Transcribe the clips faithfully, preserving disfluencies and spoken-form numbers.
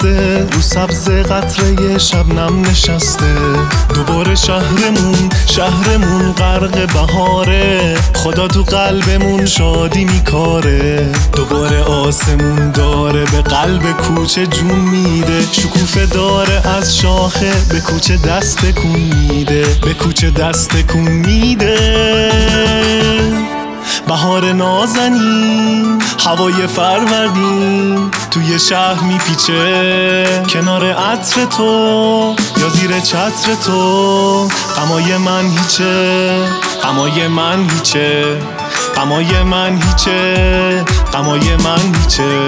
بسته، رو سبز قطره شبنم نشسته. دوباره شهرمون شهرمون غرق بهاره، خدا تو قلبمون شادی میکاره. دوباره آسمون داره به قلب کوچه جون میده، شکوفه داره از شاخه به کوچه دست کن میده، به کوچه دست کن میده. بهار نازنین، هوای فروردین توی شهر میپیچه، کنار عطر تو یا زیر چتر تو. غمای من هیچه، غمای من هیچه، غمای من هیچه، غمای من هیچه.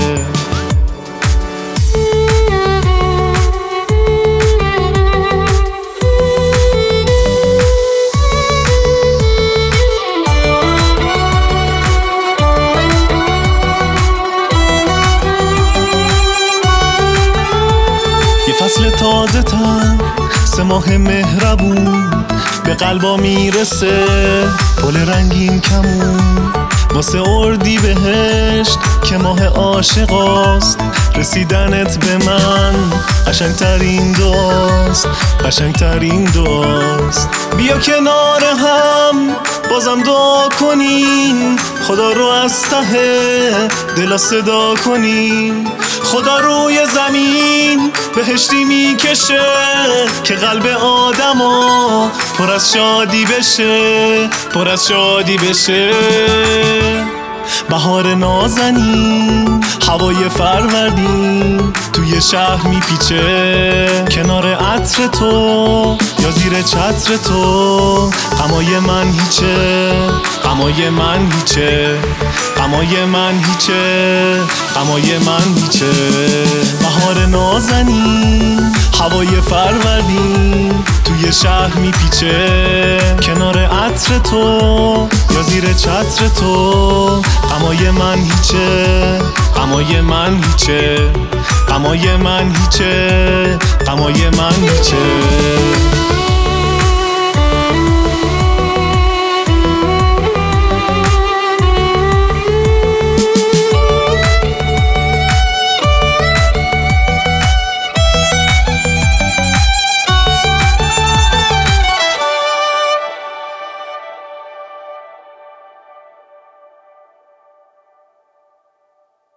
فصل تازه تر، سه ماه مهربون به قلبا میرسه. پل رنگین کمون واسه اردی بهشت که ماه عاشقاست. رسیدنت به من قشنگترین دعاست، قشنگترین دعاست. بیا کنار هم بازم دعا کنیم، خدا رو از ته دلا صدا کنیم. خدا روی زمین بهشتی میکشه که قلب آدما پر از شادی بشه، پر از شادی بشه. بهار نازنین، هوای فروردین توی شهر میپیچه، کنار عطر تو یا زیر چتر تو. غمای من هیچه، غمای من هیچه، غمای من هیچه، غمای من هیچه. بهار نازنین، هوای فروردین توی شهر میپیچه، کنار عطر تو یا زیر چتر تو. غمای من هیچه، غمای من هیچه، غمای من هیچه، غمای من هیچه.